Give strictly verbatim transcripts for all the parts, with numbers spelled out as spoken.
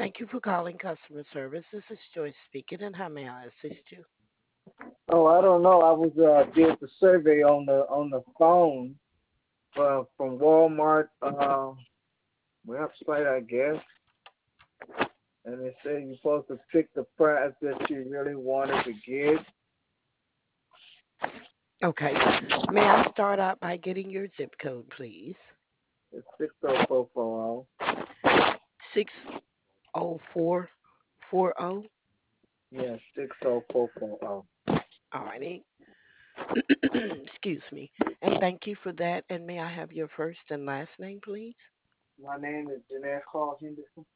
Thank you for calling customer service. This is Joyce speaking, and how may I assist you? Oh, I don't know. I was uh did the survey on the on the phone uh, from Walmart uh website, I guess, and it said you're supposed to pick the price that you really wanted to get. Okay. May I start out by getting your zip code, please? It's six oh four four Six oh four four oh. zero. Yeah, six oh four four zero. Alrighty. Excuse me. And thank you for that. And may I have your first and last name, please? My name is Jeanette Hall Henderson.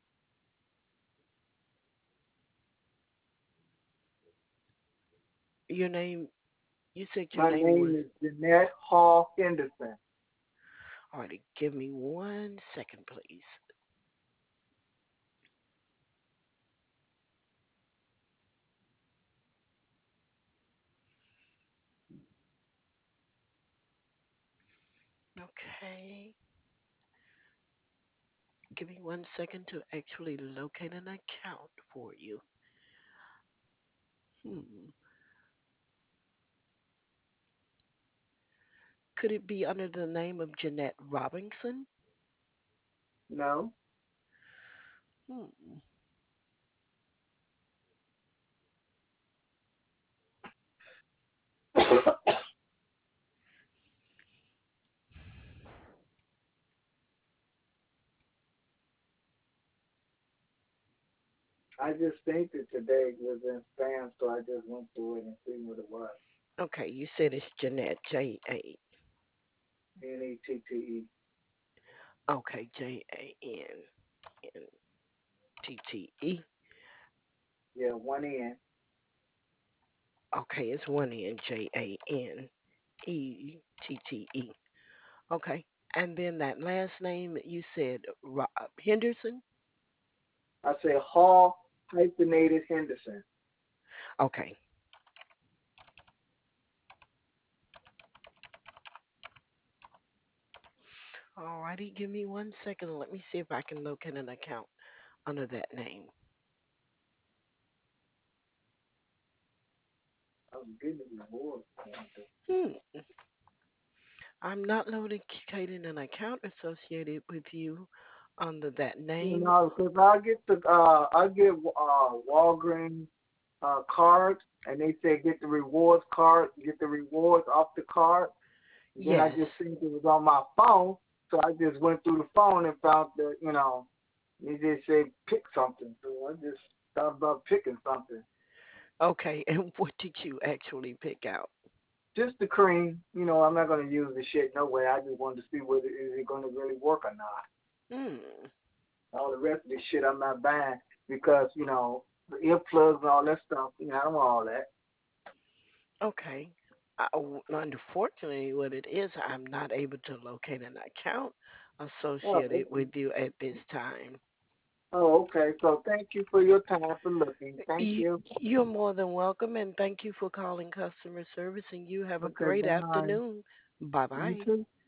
Your name. You said your My name was. name is Jeanette Hall Henderson. Alrighty. Give me one second, please. Okay. Give me one second to actually locate an account for you. Hmm. Could it be under the name of Jeanette Robinson? No. Hmm. I just think that today was in spam, so I just went through it and see what it was. Okay, you said it's Jeanette, J A. N E T T E. Okay, J A N N T T E. Yeah, one N. Okay, it's one N, J A N E T T E. Okay, and then that last name you said Ro- Henderson? I say Hall hyphenated Henderson. Okay, alrighty, give me one second. Let me see if I can locate an account under that name. I'm getting rewards. Hmm. I'm not locating an account associated with you under that You name. know, because I get the uh, I get uh Walgreens uh card, and they say get the rewards card, get the rewards off the card. And then I Yes. just think it was on my phone, so I just went through the phone and found that you know, it just said pick something. So I just thought about picking something. Okay, and what did you actually pick out? Just the cream, you know, I'm not gonna use the shit no way. I just wanted to see whether is it gonna really work or not. Hmm. All the rest of this shit I'm not buying because, you know, the earplugs and all that stuff, you know, I don't want all that. Okay. I, unfortunately, what it is, I'm not able to locate an account Oh, associated okay. with you at this time. Oh, okay. So thank you for your time for looking. Thank You, you. you're more than welcome, and thank you for calling customer service. And you have a Okay, great bye. afternoon. Bye You bye. too.